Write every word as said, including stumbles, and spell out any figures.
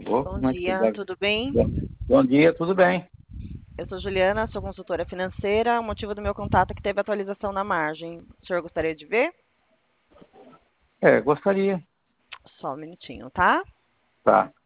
Ô, Bom como é que você dia, deve? tudo bem? Bom bom dia, tudo bem? Eu sou Juliana, sou consultora financeira. O motivo do meu contato é que teve atualização na margem. O senhor gostaria de ver? É, gostaria. Só um minutinho, tá? Tá.